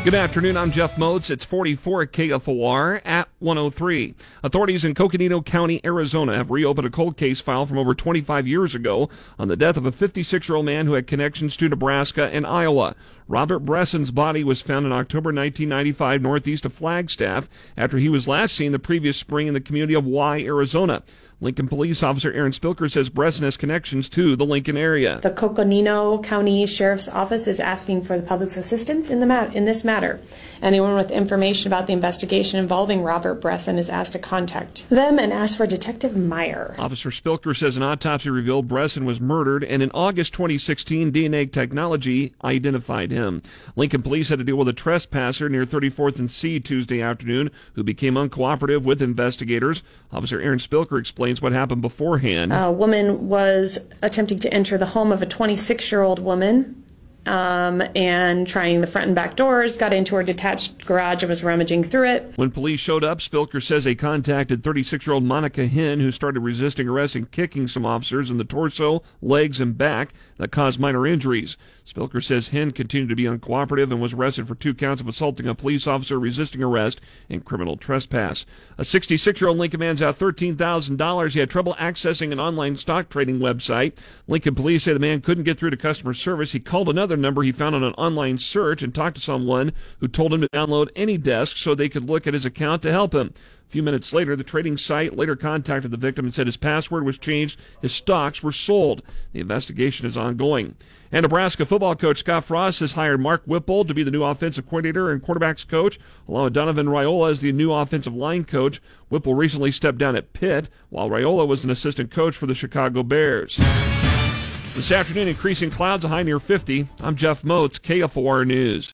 Good afternoon, I'm Jeff Moats. It's 44 at KFOR at 103. Authorities in Coconino County, Arizona have reopened a cold case file from over 25 years ago on the death of a 56-year-old man who had connections to Nebraska and Iowa. Robert Bresson's body was found in October 1995 northeast of Flagstaff after he was last seen the previous spring in the community of Y, Arizona. Lincoln Police Officer Aaron Spilker says Bresson has connections to the Lincoln area. The Coconino County Sheriff's Office is asking for the public's assistance in this matter. Anyone with information about the investigation involving Robert Bresson is asked to contact them and ask for Detective Meyer. Officer Spilker says an autopsy revealed Bresson was murdered, and in August 2016, DNA technology identified him. Lincoln Police had to deal with a trespasser near 34th and C Tuesday afternoon who became uncooperative with investigators. Officer Aaron Spilker explains what happened beforehand. A woman was attempting to enter the home of a 26-year-old woman and trying the front and back doors, got into her detached garage and was rummaging through it. When police showed up, Spilker says they contacted 36-year-old Monica Hinn, who started resisting arrest and kicking some officers in the torso, legs, and back that caused minor injuries. Spilker says Hinn continued to be uncooperative and was arrested for 2 counts of assaulting a police officer, resisting arrest, and criminal trespass. A 66-year-old Lincoln man's out $13,000. He had trouble accessing an online stock trading website. Lincoln police say the man couldn't get through to customer service. He called another number he found on an online search and talked to someone who told him to download AnyDesk so they could look at his account to help him. A few minutes later, the trading site later contacted the victim and said his password was changed, his stocks were sold. The investigation is ongoing. And Nebraska football coach Scott Frost has hired Mark Whipple to be the new offensive coordinator and quarterbacks coach, along with Donovan Raiola as the new offensive line coach. Whipple recently stepped down at Pitt, while Raiola was an assistant coach for the Chicago Bears. This afternoon, increasing clouds, a high near 50. I'm Jeff Moats, KFOR News.